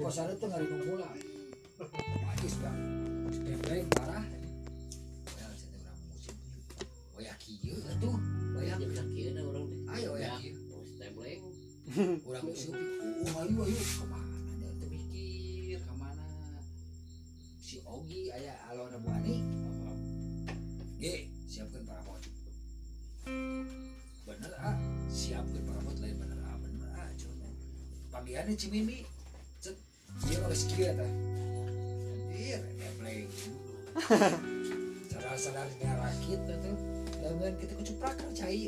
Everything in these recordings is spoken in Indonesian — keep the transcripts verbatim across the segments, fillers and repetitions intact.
kosan itu ngari nunggulah magis bang templeng parah ya saya orang musim oyak kieu atuh oyak yang kieu da urang teh ayo oyak kieu templeng urang musim uh ayo ayo kemana nya teu mikir kemana si Ogi aya alona Bu Ani ge siapkeun parabot bener ah siapkeun parabot lain bener ah bener ah cuma panggiannya Cimindi cet dia geus kieu tah anjir templeng sadar-sadarnya rakit atuh lamun kita kucuprakan cai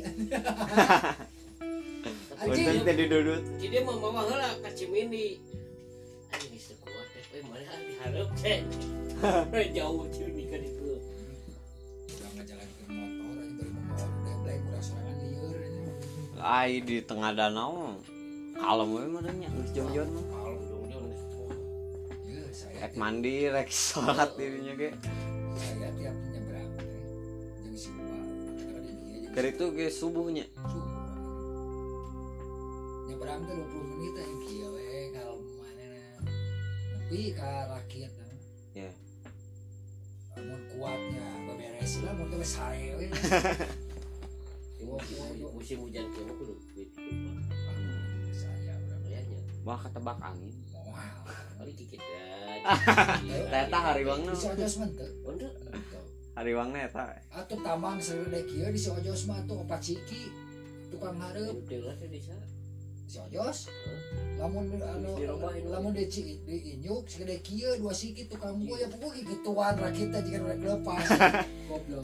Untung tadi dudut. jadi mah mama heula ka Cimindi anjing geus teu kuat teh we mana dihareup teh jauh Cimindi ka ditu udah ngajalankeun motor aja bari membawa templeng urang sorangan lieur Ai di tengah danau. Kalem we mah nya geus jam-jam mah. kalau dong ya saya Rek mandi, rek salat dirinya ge. saya tiap nyebrang teh jeung si Bua kadang di dieu jeung Keur itu ge subuhnya. subuh nyebrang teh dua puluh menit aja kieu we kalem manehna nepi ka rakit Ya. mun kuatnya beberes lah mun teh sare we musim hujan kieu mah kudu kitu saya urang kayaknya Wah ketebak angin. moal kali dikit kan Eta hariwangna. di Ojos mah teu untuk Hariwangna eta. atuh tamang sarede kieu di si Ojos mah tuh opat ciki tukang hareup udah lah teh desa si Ojos lamun anu Dirobahin. lamun di ci di inyuk segede kieu dua siki tukang gua ya pokoknya gituan rakitna jika rek lepas goblok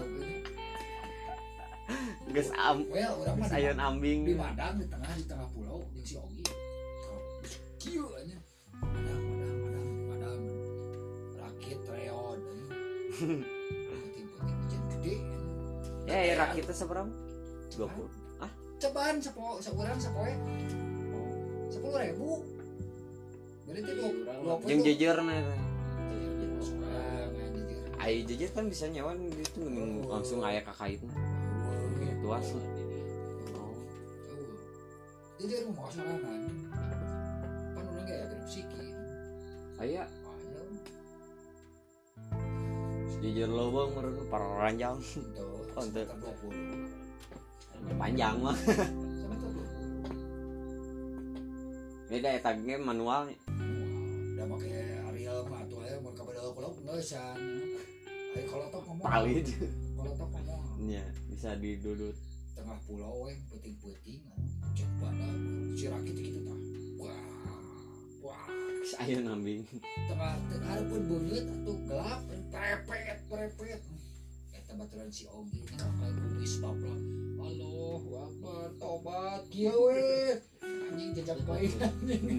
Geus am well urang mah geus ayeun ambing. di Madang di tengah di tengah pulau jeung si Ogi kieu anya Madang Madang Madang Madang rakit reon puting-puting hujan gede Ya, ya rakitnya seberapa? dua puluh. Ah, cobaan sepo seurang sepoe sepuluh ribu berarti dua dua puluh jeung jejerna eta. seorang anjir Ai jejer kan bisa nyawan gitu langsung aya ka kaitna. Gitu asli. Oh. jadi rumah sorangan kan orang gak ya siki Aya ayo jejer leuweung meureun para ranjang. tuh Oh, ente. sekitar dua puluh Panjang mah. sama tuh dua puluh Beda eta ge manual. udah pakai Ariel mah atuh aya mun ka badal pulau ngeusan ayo kalau tok ngomong Palit. kalau tok ngomong Nya, bisa didudut. tengah pulau we puting-puting cek badan si rakit kitu tah wah wah Saya nambing. tengah hareupeun beungeut atuh gelap prepet prepet eta baturan si Ogi kakak kumis bablah Allahu Akbar tobat kieu we anjing jajak bae anjing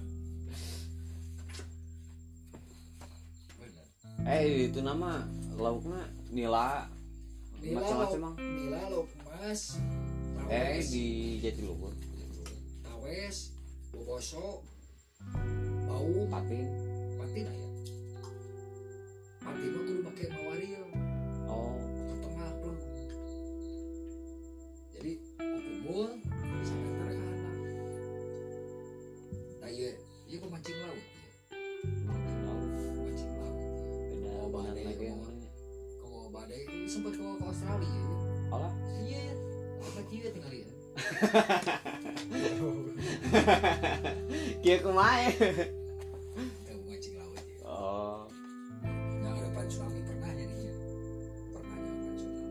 bener Eh, itu nama lauknya nila. nila Macam-macam, lauk Mang. nila lauk emas Eh, tawes di Jatiluhur. tawes boboso bau Patin. patin aya patin mah kudu make mawaril Oh, ke tengah pleng jadi kubul sangantar ka anak da ieu ieu ku mancing laut mancing laut beda Oh, banget badai, lagi. oh. Kamu badai sempat ke ke Australia ya Olah. iya apa kieu tinggal ya Kieu kumaha? kamu mancing laut ya Oh, yang ada pan tsunami pernah jadinya pernah yang pan tsunami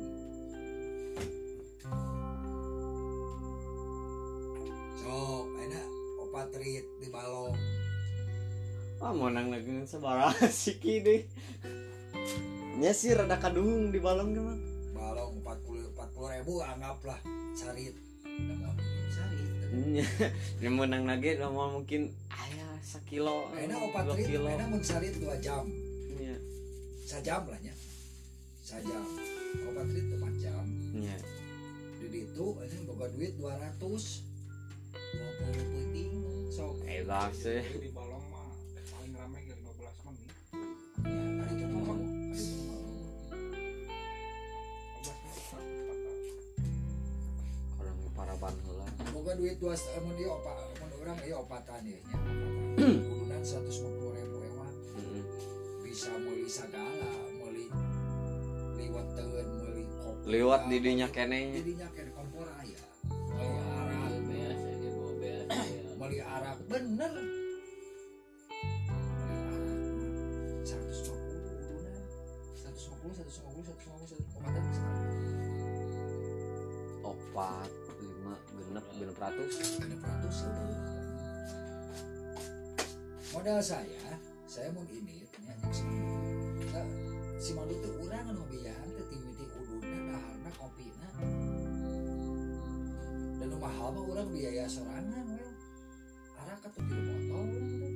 sok enak opat rit di balong ah mau nang lagi sabaraha siki deh. Nya sih rada kadung di balong ge mah. balong empat puluh ribu anggaplah sarit udah mau bikin sarit Nya, dia menang lagi mau mungkin aya sakilo. enak opat dua rit kilo. enak mun sarit dua jam Nya, sajam lah nya sajam opat rit empat jam nya. di itu ini boga duit dua ratus dua puluh penting sok Eh lah sih. Di balong mah paling rame ke lima belas menit. ya hari itu mau hari itu mau Orang paraban heula. boga duit dua mun ieu opat mun urang ieu opatan ieu nya opatan kudunan seratus lima puluh Liwat di dinya kenenya. Didinya kene kompor aya. Meuli arak, biasa dia bawa biasa ya. meuli arak bener. Meuli arak seratus lima puluh urunan. seratus lima puluh, seratus lima puluh, seratus lima puluh, seratus lima puluh sekarang. Opat lima genep genep ratus. Genep ratus eueuh. Modal saya, saya mau ini nya jeung si Mandu. Nah, si Mandu teh urang anu biyan teh timiti uduna daharna kopina. Dan nu mahal mah urang biaya sorangan we. Arak atuh tilu botol urang teh.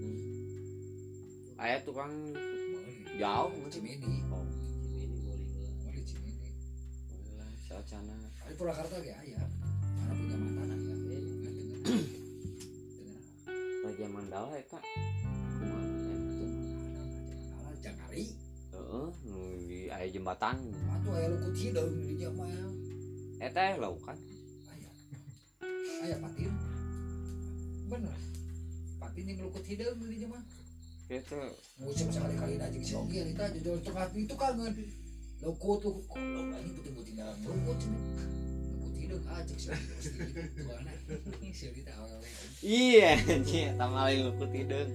Aya tukang Meuli. jauh Cimindi. oh Ini boleh lah. Meuli Cimindi. lah sacana Di Purwakarta ge aya. Mana punya mantan aya. Dengan Raja Mandala eta kumaha ya gitu. Mandala Jangari. Heeh, nu di aya jembatan. Atuh aya lukut hideung di dieu mah. Eta laukan. Aya. Aya patin. Bener. Patin yang lukut hideung di dieu mah. Kitu Musim sekali-kali aja si Ogi eta jujur tengah itu kangen. Lukut lukut kok ini puting-puting dalam lukut cenah. Lukut hideung ajek si Ogi pasti itu ana. Si Ogi teh awewe. iya nya tamalin lukut hideung.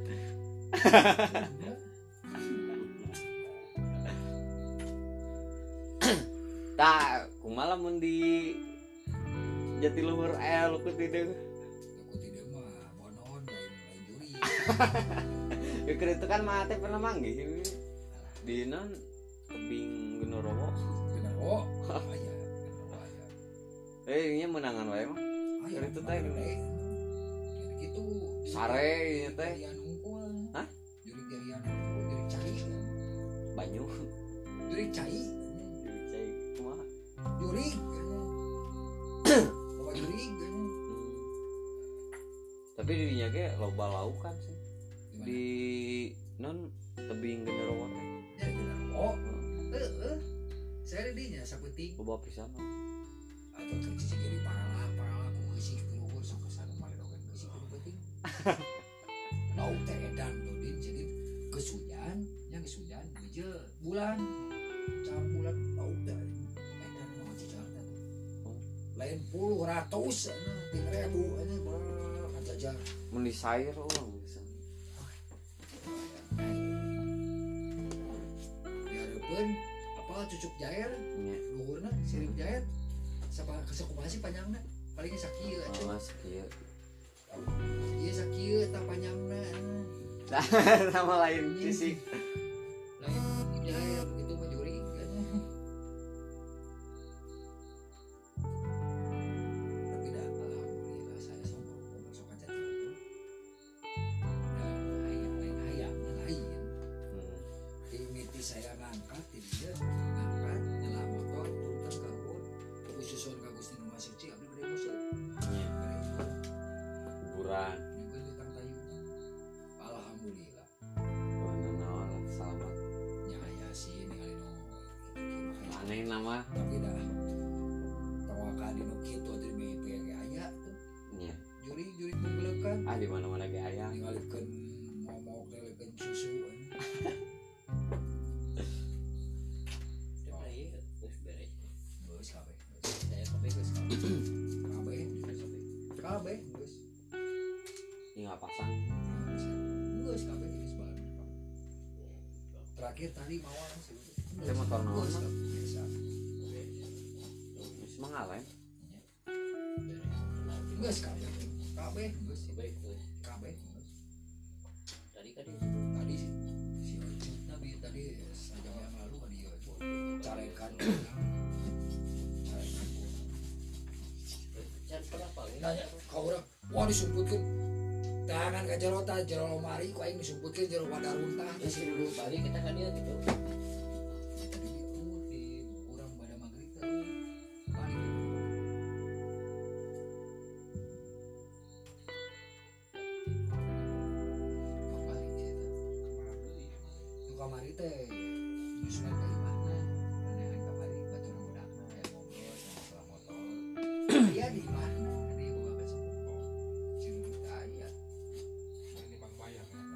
Tah kumaha lamun di Jatiluhur aya lukut hideung. Lukut hideung mah bonon lain lain juri. Ya keur itu kan mah teh pernah manggih di non tebing Gunorowo. Bener oh. Aya. Aya. Eh nya menangan wae mah. Aya. Keur itu teh Gitu. Sare ieu teh Jurian unggul. Hah? Juri jarian unggul, juri cai. banyu. Juri cai. Jadi cai kumaha? Juri. Bawa juri. Hmm. Tapi di dinya ge loba laukan sih. Di non tebing Gunorowo teh. Ya bener. Oh. Heeh. Saya di dinya saputing. Loba pisan. Atau kerja jadi parala parala ku geusik keluhur sok kesana mah dogan geusik ku penting. Lauk teh edan tuh din jadi geus hujan, nya geus hujan heujeul bulan. Car bulan lauk teh edan mah cicarta tuh. Lain puluh ratus nah tiga ribu ini berat kajajar. Mun di sair urang bisa. Dihareupeun apa cucuk jair Nya. luhurna sirip jair sapa kesekumasi panjangna paling sakieu atuh. Oh, sakieu. Ieu sakieu eta panjangna. Sama lain sisi. Lain jair begitu mah juri kan. Tapi dah alhamdulillah saya sombong masuk aja dulu. Dan hayang lain hayang lain. Hmm. Imiti saya ngangkat di dia ngangkat nyala motor turun ke kebun khususon ka Gusti Nu Maha Suci abdi bade musuh. Nya. Bade Kuburan. nyukeun di tang tayungan. Alhamdulillah. Mana naon selamat. Nya aya sih ningali nu kitu kitu. Aneh nama. Tapi dah tawakan di nu kitu teh mimpi ge aya tuh. Nya. Juri-juri penggelekan Ah di mana-mana ge aya. ningalikeun momok lelekeun susu anjing. Coba ieu geus beres. Geus kabeh. Saya kopi geus kopi. Kabeh. Kabeh geus. Tinggal pasang. Geus kabeh geus balik. Terakhir tadi mawar sih. Teh motor naon Geus mah? kabeh biasa. Geus mangalem. Geus kabeh. Kabeh geus Baik geus. kabeh geus. Tadi kan Tadi si si Ocut Nabi tadi sajam yang lalu kan dia carekan carekan can berapa ini? nanya kau orang wah disumputkan tangan ke jero ta jero lemari ku aing disumputkan jero wadah runtah Ya sih dulu tadi kita kan dia gitu. tadi diumur di orang pada maghrib teh balik kembali cerita kamari teh nyusunan ke imahna nenehan kamari batu budakna ya ngobrol sama setelah motor dia di imahna ada yang bawa ke sepuluh si duduk teh aya Ini Bang Bayang ya.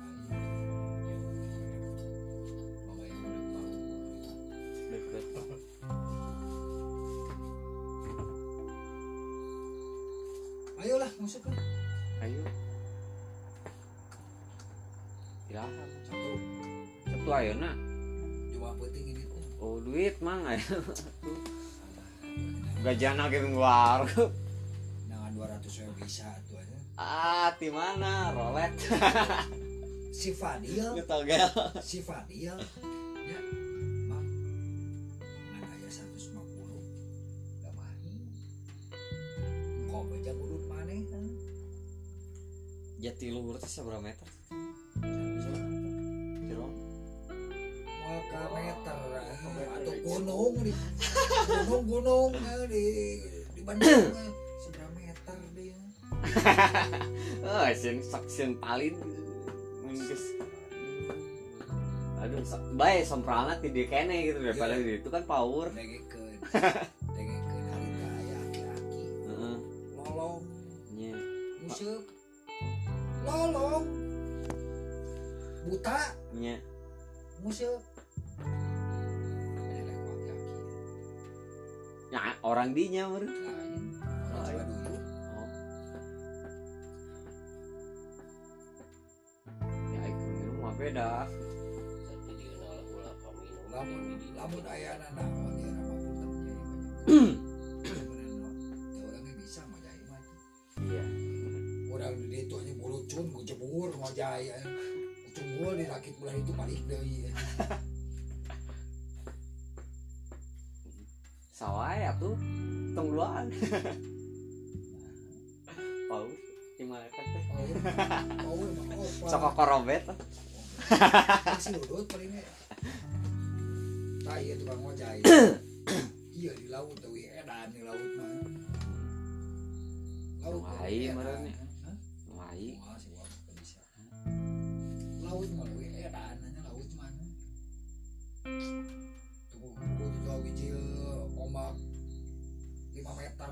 mama yang udah tahu Deket. Ayolah masuk lah. Ayo. Silahkan. Satu. Satu ayo nak. Coba penting ini tuh. Oh duit mang ayo. Gajian lagi minggu warung. Nah dua ratus ribu bisa tuh aja. Ah, di mana? Rolet. Si Fadil, Lu togel. si Fadil. Ya, Mang. Mana aya seratus lima puluh. Enggak mahi. Engkau baca urut maneh kan. Jati luhur teh seberapa meter? Jerong. Maka meter atau gunung di gunung-gunung eh, di di Bandung eh, seberapa meter dia. Oh, sin saksin palin. Mengges. Aduh, so, bae somprana ti di kene gitu daripada di itu kan power. Degekeun. Degekeun harita aya aki-aki. Heeh. Lolong, Nya. museup. Lolong. Buta, Nya. museup. Elek aki-aki. Ya orang dinya meureun. Lain. Oh, Orang iya. Cibaduyu. Oh. Ya iku minum mah beda. Satu dikenal ulah kami Lamun lamun aya naon ya nama punten jadi banyak. Sebenarnya ya orangnya bisa mah jai mah. Iya. Orang di ditu nya bulucun ku jebur mau jai. Cunggul di rakit bulan itu balik deui. Sawai atuh. Tong duaan. Paus gimana kan teh? Oh, oh, mah opa. Sok korobet. Si udut palingnya. Tah ieu tukang ngojai. Iya di laut tuh edan di laut mah. Laut Wahai meureun nya. Hah? Wahai. Wah, si Wah teu bisa. Laut mah we edan nya laut mah. Tuh kudu juga wijil ombak lima meter.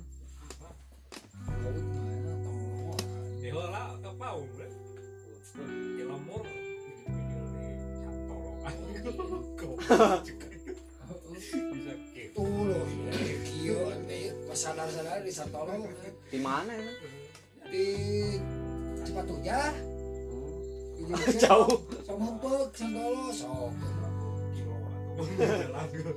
Laut mah tong. Ya lah, tak mau bre. Ya lamor video di Santolo. Kok bisa gitu. Tuh loh, kieu pas sadar-sadar di Santolo Di mana ya? di Cipatujah. Oh. Di Jauh. Sama Empek, Santolo, sok. Kilo atau langgul.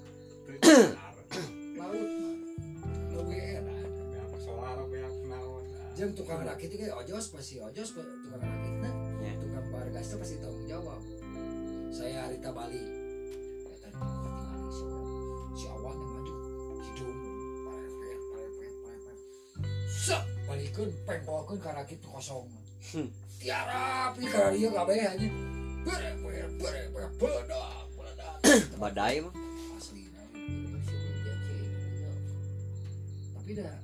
Laut mah. Lebih enak. Yang solar yang naon. Jeung tukang rakit itu kayak ojos pasti ojos tukang rakitna. Ya. Tukang bargas itu pasti tanggung jawab. Saya Rita Bali. Eta tinggal si si awan yang maju. Hidung parepet parepet parepet. Set balikeun pengkolkeun ka rakit kosong. Tiarap di ka dieu kabeh anjing. Parepet parepet peledak peledak. Badai mah. Asli. musim hujan sih ini. Tapi dah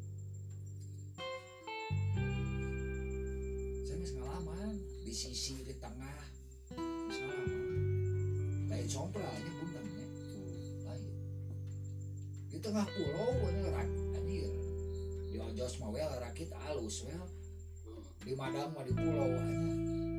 saya nggak pengalaman di sisi di tengah geus ngalaman lain sompralnya puntennya lain di tengah pulau ini rak anjir di ojos mah wel rakit alus wel di Madang mah di pulau aja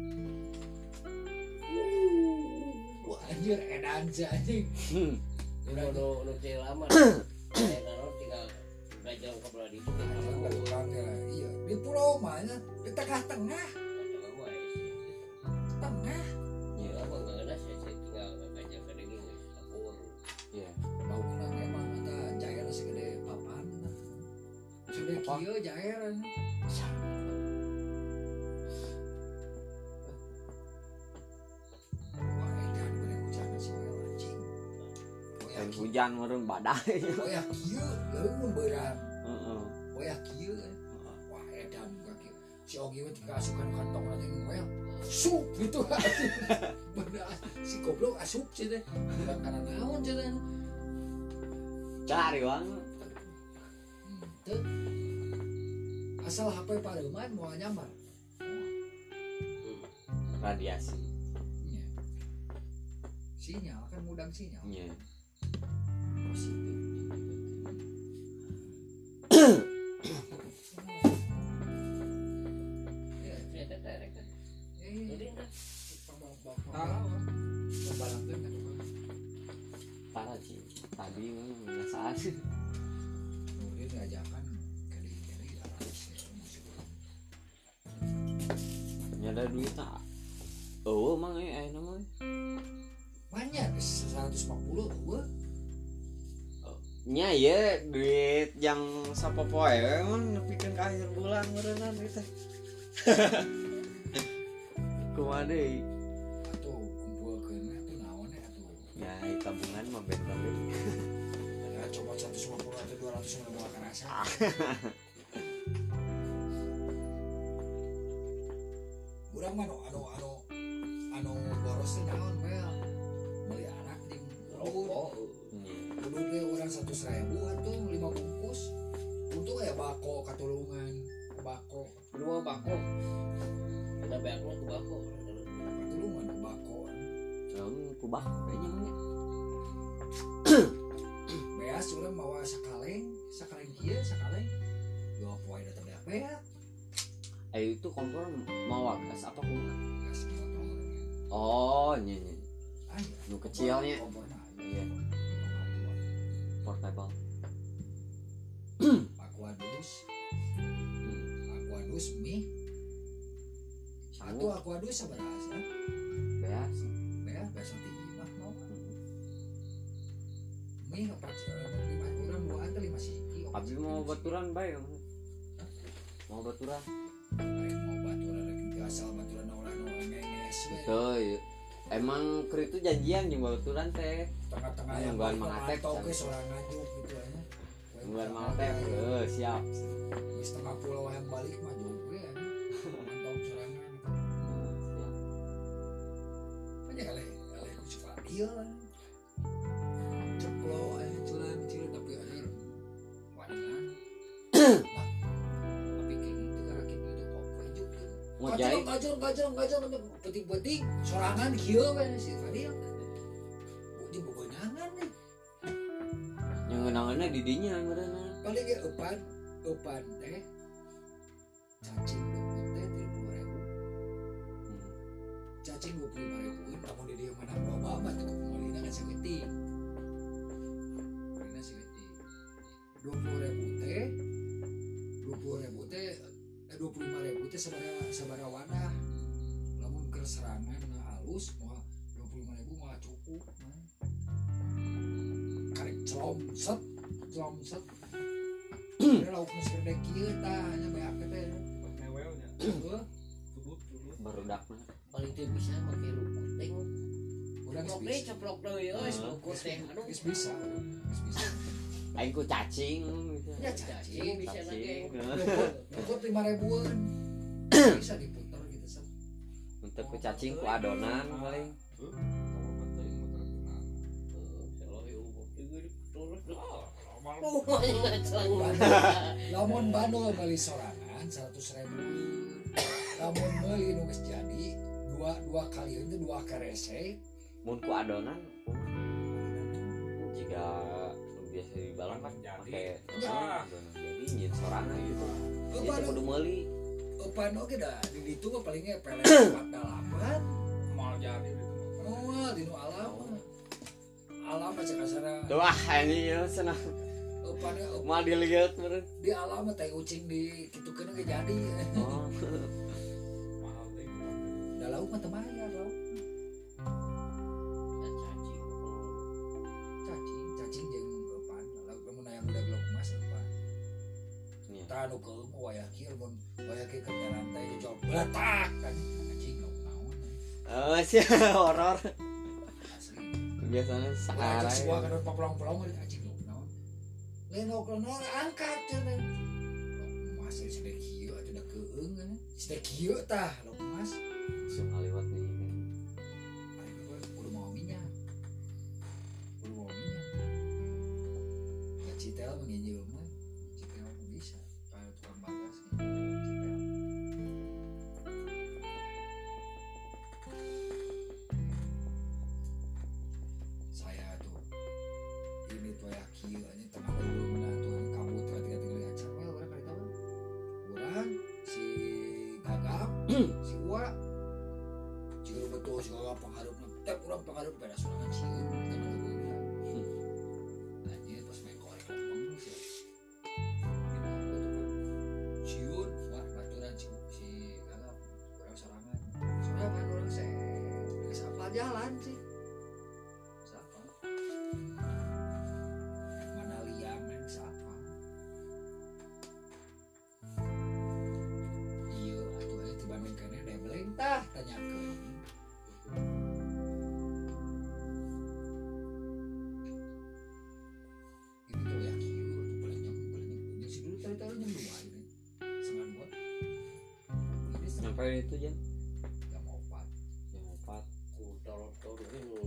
wah anjir edan sih anjing Udah nu nu teh lama. Saya naruh tinggal gajang ke belah itu ke Anjing kamu. dari orang ya, iya di pulau mah nya, di tengah-tengah Macam apa sih? tengah Ya lama enggak ada saya saya tinggal gajang ke dengin geus lapor. Iya. laukna memang eta jair segede papan sudah Apa? kieu jair wah edan bener hujan sih we anjing boya Dan kieu hujan meureun badai. boya kieu leuweung beurang Heeh. boya kieu wah edan buka kieu si Ogi we dikasukan kantong aja ngel sup gitu bener si goblok asup sih teh bukan karena naon sih teh Cari wang. Tuh. Asal H P pareman mau nyamar. Radiasi. Iya. Sinyal kan mudang sinyal. Iya. Positif. Iya, Saya tak tarik kan. iya. Jadi nah, Ah, barang tuh kan. Parah sih. Tadi mah biasaan. Kemudian ngajakan kali-kali duitnya oh emang ya ayo namanya banyak seratus lima puluh gue nya ya duit yang sapopoe emang nepikeun ka akhir bulan meureunna duit teh kumaha deui atuh kumpulkeun atuh naon ya atuh ya tabungan mah beda we ya coba seratus lima puluh atau dua ratus mah bakal kerasa urang mah anu anu anu anu boros teh naon mel beli arak di rokok kudu ge urang seratus ribu atuh lima bungkus untung aya bako katulungan bako dua bako ada banyak lo bako katulungan bako um kubah kayaknya mah beas urang mawa sakaleng sakaleng kieu sakaleng dua poe datang beak-beak ayo itu kompor mau gas apa kumaha gas motor oh nya nya aya nu kecilnya komporna iya portable Aquadus hmm. Aquadus mie satu Aquadus sabaraha sih beas beas beas nanti imah mau mie apa lima urang dua atau lima siki abdi mau baturan bae mau baturan lain mau baturan lagi asal baturan orang-orang ngenes we betul emang keur itu janjian jeung baturan teh tengah-tengah Yang yang bukan balik mangatek, mantau ke kan. seorang ngajuk gitu ya bulan mau teh eh siap di setengah pulau yang balik mah jauh ya mantau seorang gitu siap banyak kali kali aku suka dia ceplo eh celan cilik tapi akhir wadah tapi kayak gitu karena kayak gitu kok kajuk mau jahit gajong gajong gajong peting-peting sorangan kieu kan si Fadil di bebenangan nih yang ngenangannya di dinya meureunna paling ge eupan eupan teh cacing dukun teh tiga puluh ribu cacing dua puluh lima ribu namun di dia mana loba mah teu kumalina kan sageuting kumalina sageuting dua puluh ribu teh dua puluh ribu teh eh dua puluh lima ribu teh sabaraha sabaraha wadah lamun keur serangan na halus moal dua puluh lima ribu moal cukup mah karek celom set celom set ada lauk nus gede kieu tah hanya banyak teh Newelnya. heuh Tudut tudut. barudakna paling teu bisa make luku teh urang ceplok geus deui bisa ceplok deui euy luku teh aduh geus bisa geus bisa aing ku cacing gitu ya cacing cacing bisa lagi cukup lima ribuan bisa diputar gitu set untuk ku cacing ku adonan paling Heuh, kalau penting mah terkenal. selo yo juga diturut Ah, amal oh ngacang lamun bandul beli sorangan seratus ribu lamun beli nu geus jadi dua dua kali itu dua karese mun ku adonan kumaha jika nu biasa di balang kan Jadi. make Ya. adonan jadi nyin sorangan gitu eupan jadi kudu meuli eupan oge dah di ditu mah palingnya pelet empat dalapan amal jadi gitu. oh di nu alam alam aja kasara tuh ah ini ya senang eupan eupan mau dilihat meureun di alam mah teh ucing di kitukeun ge jadi oh Mahal teh. da lauk mah teu bayar lauk cacing cacing cacing jeung eupan lauk lamun aya udah gelok emas eupan iya tah nu keum wayah kieu mun wayah kieu keur jalan teh dijual bletak kan anjing lauk naon oh sih horor asli biasanya wah sehari semua kan pulang-pulang mah anjing lauk naon lain lauk naon angkat cenah lauk emas ieu sedek kieu atuh da keung kan sedek kieu tah lauk emas langsung ngaliwat nih kudu mau minyak kudu mau minyak ya citel menginjil mah citel bisa kayak tukang bagas gitu citel saya tuh ini tuh ya kieu aja tengah dulu mana tuh ini kabut tiga tiga tiga acan mah orang kali tahu orang si gagap si Uwa jika betul si gagap pengharup tep orang pengharup pada sorangan sieun tengah dulu anjir pas main korek lempeng sih kita betul kan siun wah baturan si si gagap orang sorangan apal jalan sih. Siapa? Mana liam yang siapa? Iya, atuh aya dibandingkeunnya debleng tah tanyakeun. Ini tuh ya kieu atuh paling jam paling jam si dulu tadi-tadi jam dua ini. Setengah dua. Ini setengah Sampai itu jam jam empat. jam empat. Tolong-tolong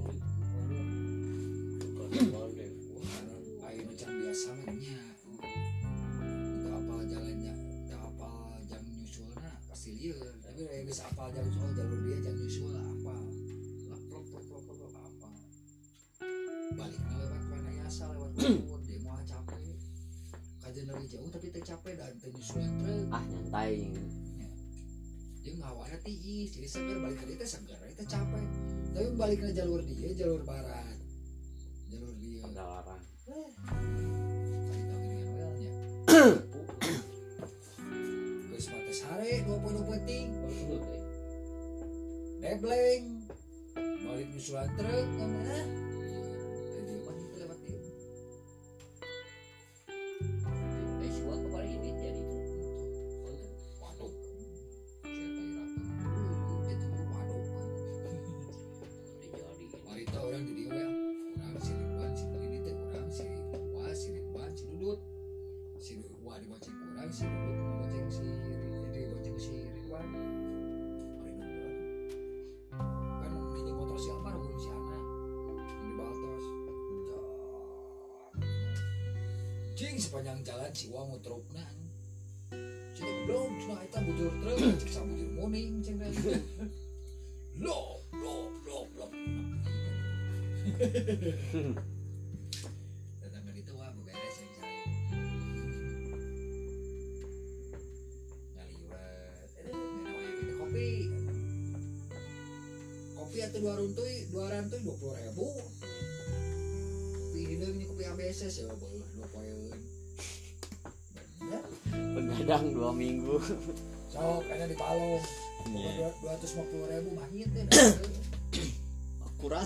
ini bukan deh. Ayo macam biasa nya. Entah apa jalannya, entah apa jam nyusulnya pasti lieur. Tapi aya geus apal jam soal jalur dia jam nyusul apa. Lah plok plok plok plok apa. Baliknya lewat mana asa lewat Bogor, dia mau capek. Kajian dari jauh tapi teu capek dan teu nyusulan truk. Ah nyantai. Dia ngawana tiis, jadi seger balik ke dia teh seger, itu capek. Tapi balik ke jalur dia, jalur barat. Jalur dia. Padalarang. Tadi tahu dengan welnya. Geus mata sare dua puluh penting. Debleng. Balik nyusulan truk kan ah. Iya, tadi mah itu lewat dia. Eh semua kemarin ini jadi itu. Waduh. Saya tadi ratu. Uh, Itu mah waduh kan. Jadi Marita orang di dia orang si Ridwan si Beli teh orang si Ridwan si Ridwan si Dudut si Ridwan diboceng orang si Dudut diboceng si diboceng si Ridwan hari dulu kan ini motor siapa rumah si anak ini baltos cing sepanjang jalan si Wang mutrukna cing belum cina itu bujur truk cing sama bujur muning cing lo lo lo lo datang dari itu wah beres yang saya ngaliwat eh namanya kita kopi kopi atau dua runtuy dua rantuy dua puluh ribu kopi ini kopi A B S ya boleh dua poin bener Begadang dua minggu. sok ada di Palung Iya. dua ratus lima puluh ribu mahir teh Akurat.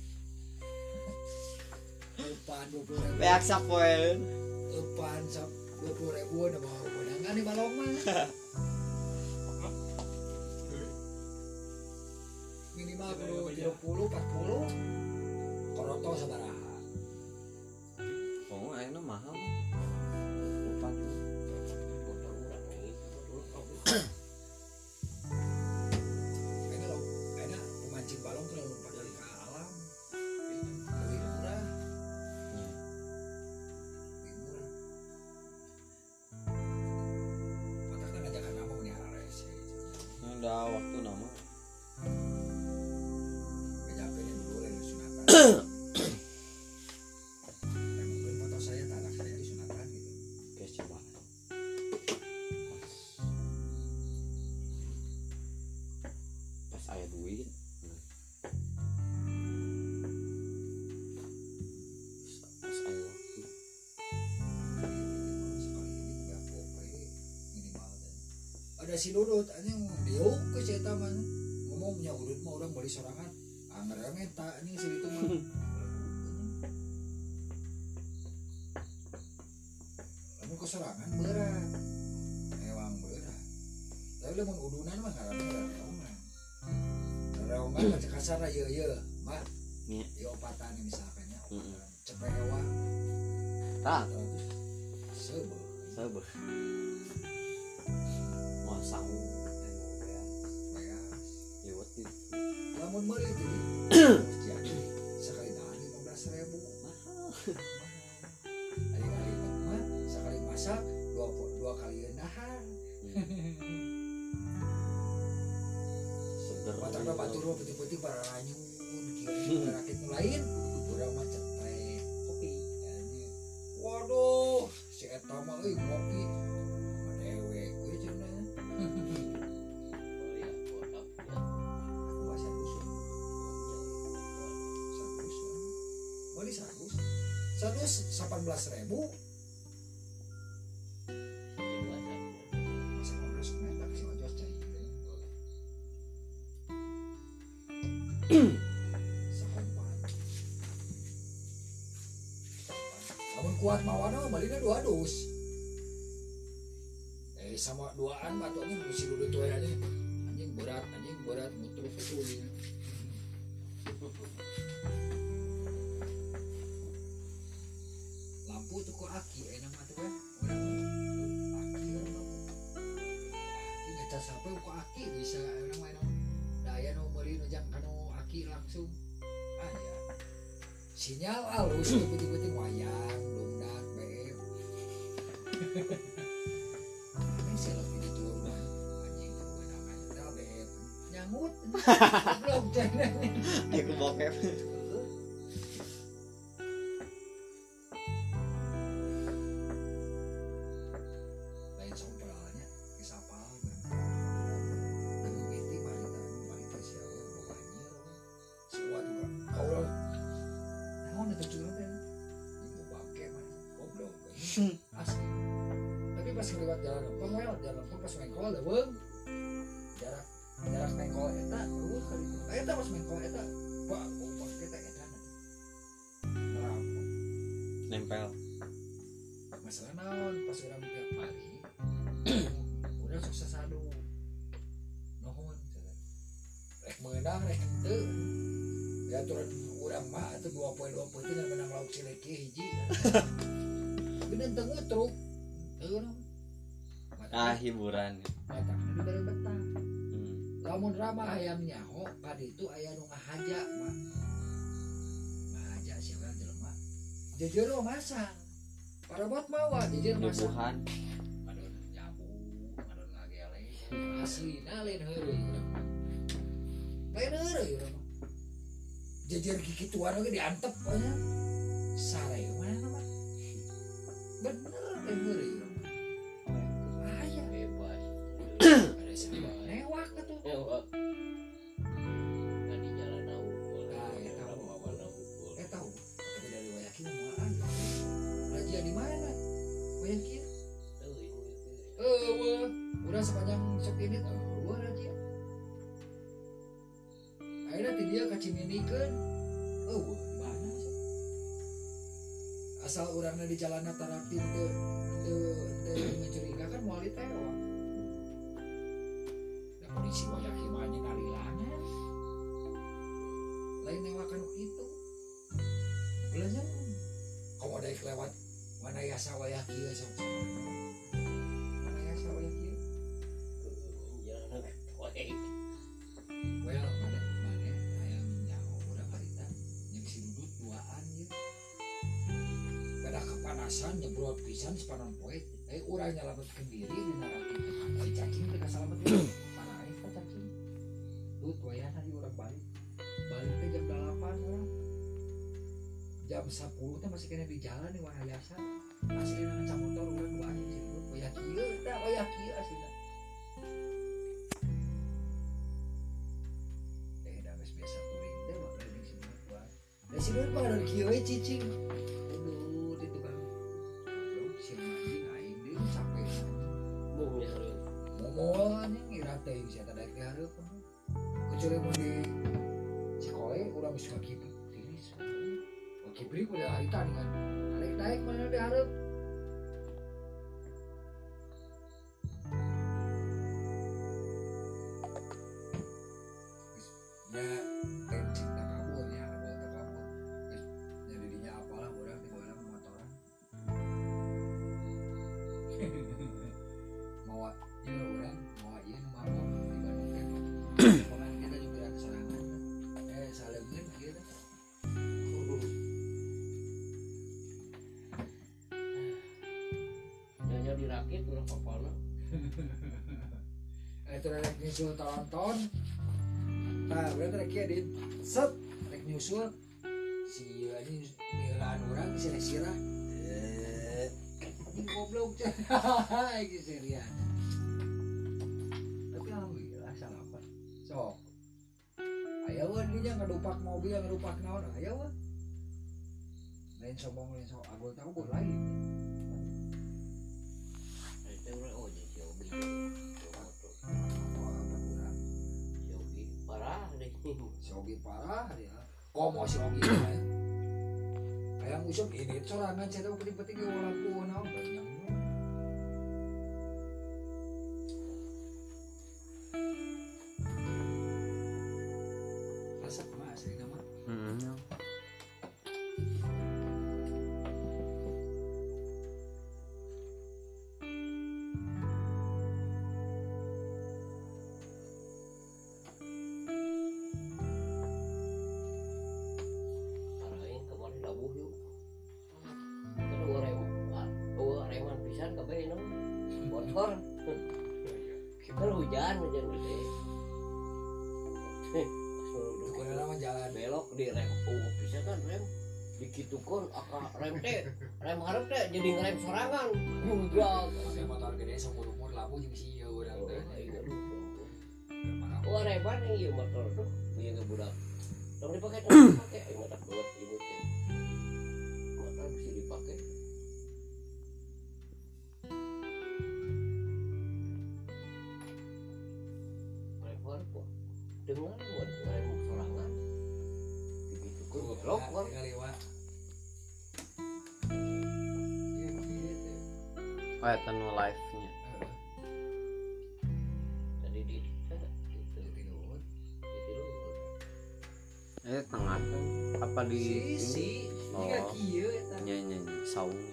depan dua puluh ribu Peak sapoeun. depan dua puluh ribu udah bawa pedangan di balong mah minimal kudu tiga puluh empat puluh koroto sabaraha Oh, ayeuna mahal. Lupa. ini lo enak pemancing balong kalau lompat dari ke alam lebih murah lebih murah maka kan ajakan nama nih ares Udah waktu nama. bejakeun dulu yang sunatan mungkin foto saya tanah saya di sunatan gitu Oke, coba. Pas aya duit. Pas aya waktu. sekali ini tiga puluh minimal dan ada si Dudut anjing dia ke si eta mah ngomongnya Dudut mah orang beli sorangan anggar meta anjing si itu mah lamun ke sorangan berat emang berat tapi lamun udunan mah ngaranna reongan reongan macam kasar aja ya mak Iya. ya opatan misalkan ya Mm-mm. opatan cepewa Tah, sebel sabeuh. Mau sangu anu beas. beas Liwat di lamun meuli jadi jadi sekali dahan lima belas ribu mahal. hari kali mah sekali masak dua dua kali dahan Seger. matangna batur mah putih-putih para ranyun kieu rakit mulain urang mah cetek kopi anjing waduh si eta mah euy ngopi madewe euy cenah kuasa dusun sadus mau di sadus sadus delapan belas ribu masa mau masuk metak si ojos cai kuat mawana balina dua dus. Eh sama duaan batunya mesti dulu tuh aja. Anjing berat, anjing berat muter betul. Lampu tuh kok aki enak mah tuh kan. Aki kan. Aki ngeca sampai kok aki bisa enak mah enak. Daya nu meuli nu jang kanu aki langsung. Ah ya. Sinyal halus putih-putih wayang, domdak, B M. Ini selfie di telur ban. Anjing kewenangan dah B M. Nyamut. Belum jangan. Aku bokep. Lain sompralnya disapal ben. Lalu miti marita marita siapa bawa anjir. Suat juga. Allah. Naon itu curang teh. Ibu bangke mah goblok. Asli. Tapi pas lewat jalan apa lewat jalan apa pas mengkol da weung. Jarak jarak mengkol eta eueuh kali. Eta pas mengkol eta wah goblok kita eta. Nerapun. Nempel. Masalah naon pas urang tiap hari. Udah sukses adu. Nuhun. Rek meunang rek henteu. Ya turun urang mah atuh dua poin dua poin teh menang lauk cileki hiji. Bener teu ngutruk. Teu naon. Ah hiburan. Mata di bari betah. Hmm. Lamun rama hayam nyaho ka ditu aya nu ngahaja mah. Ngahaja siapa jelema. Jejer mah masang. Parabot mawa jejer masang. Nyuguhan. Madon nyabu, madon ngagele. Aslina lain heureuy urang. Lain heureuy urang. Jejer kikituan oge diantep aja. Sare mana mah. Bener lain heureuy urang. Aya bebas. ada siapa newak atuh. Ewa. Tadi jalan naukul. Ah, ya tahu. Bawa naukul. Eh tahu, tapi dari Wayaki mau aya. Raja di mana? Wayaki. Tuh ibu itu. Eh, wah, udah sepanjang sok ini tuh, wah Raja. Akhirnya ti dia kaciminikeun. Oh, wah, di mana sih? Asal urangna di jalan taraktim teu teu teu mencurigakan moal ditewak. Da polisi Wayaki mah anjeun alilangan. Lain newakan itu. Belajar. Kamu ada lewat mana yasa Wayaki ya sama mana yasa Wayaki. Jalan poek. Well, mana mana ayam nyaho udah parita. Yang si dudut duaan ya. Kada kepanasan nyebrot pisan sepanon poe. Eh urang nyalametkeun diri dina rakit. Ai cacing teh kasalamet dulu. Parah aya ka cacing. Dut wayahna di urang balik. Balik teh jam delapan urang. Jam sepuluh teh masih kena di jalan nih wahayasa. Masih enak ngecak motor urang duaan si dudut. Wayah kieu tah wayah kieu aslinya. Eh dah geus biasa touring teh bakal di sini duaan. Da si dudut mah ada kieu we cicing. Aduh di tukang. Goblok si anjing aing deui capek. Mung ya lu. Momol anjing ira teh si eta daek dihareup. Kecuali mun di Cikoe urang geus ka kieu. Tiris. Kibri udah hari tadi kan naik naik mana diharap ya tensin tak kabur ya ada tak kabur jadi dinya apalah orang di dalam motoran mau ini orang mau ini mau dibandingkan kita juga ada serangan eh salengin gitu. Nyonya dirakit urang papana. Itu rek nyusul tonton. Nah, berarti rek kieu dit. Set, rek nyusul si anjing mieulaan urang sirah-sirah. Eh, anjing goblok teh. Iki serian. Tapi alhamdulillah salamat. Sok. Aya we dinya ngadupak mobil, ngadupak naon, aya we. Lain sombong lain sok agul tahu gue lain. Itu urang oh jadi si Obi. Apa kurang? Si Obi parah deh. Si Ogi parah dia. Komo si Ogi. Hayang usap ini sorangan saya tahu penting-penting ke orang tua naon banyak. Resep mah asli nama. Heeh. Arahin kemarin dabuh yuk. Kan dua rem, ah, dua reman pisan kabeh nu motor. Kan hujan hujan gede. Pas nu Pokoknya nama jalan. belok di rem, oh bisa kan rem dikitukan aka rem teh rem harap teh jadi ngerem sorangan budak. Ada motor gede seumur umur labu jeung si ieu urang Oh, teh. ayo lu. Mana Oh reban nih motor tuh punya ke budak. Tong dipakai tong dipakai ayo mata buat ibu teh. Motor bisa dipakai. Rem harap kok. Dengar buat ngerem sorangan. Begitu kan belok war. lewat. Iya gitu. Oh eta nu live-nya. Tadi di sana gitu. Jadi tidur. Jadi lu Eh tengah kan apa di Sisi, jika Oh. kieu eta. nya nya nya, saungnya.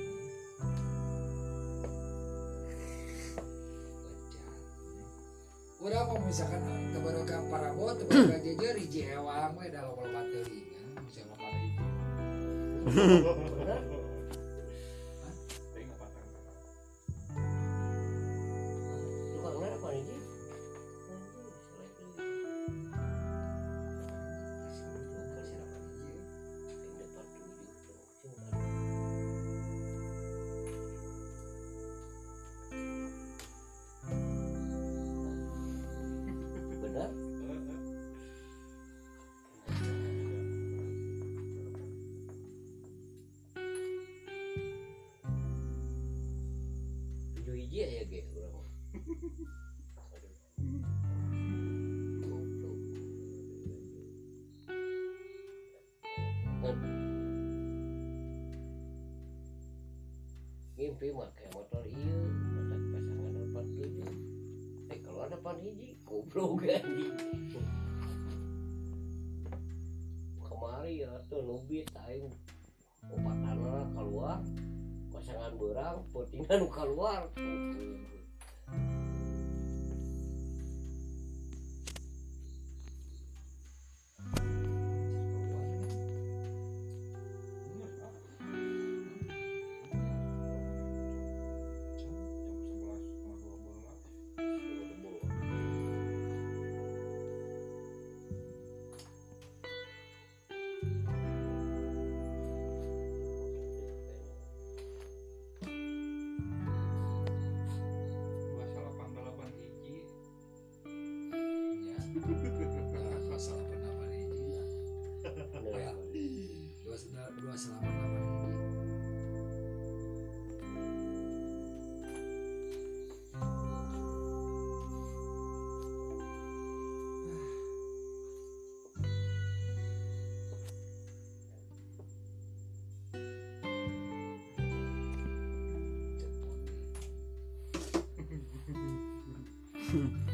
Udah mau misalkan tebaroga parabot, tebaroga jejer, hiji ewang we da loba-loba teuing. Bisa makan hiji. bener. Tapi nggak patah patah. Lu kalau nggak apa nih? Ji? Benar? Tujuh hiji ya ge urang. Ngimpi make motor ieu, motor pasangan depan tujuh. Eh kalau ada pan hiji, goblok anjing. Kemari ya tuh nubit aing opatana keluar, pasangan berang, putingan keluar. Jam sebelas setengah dua belas. Dua salapan delapan hiji. Ya. Nah, masalah penambahan hiji lah. Dua dua selama penambahan hiji. Hmm.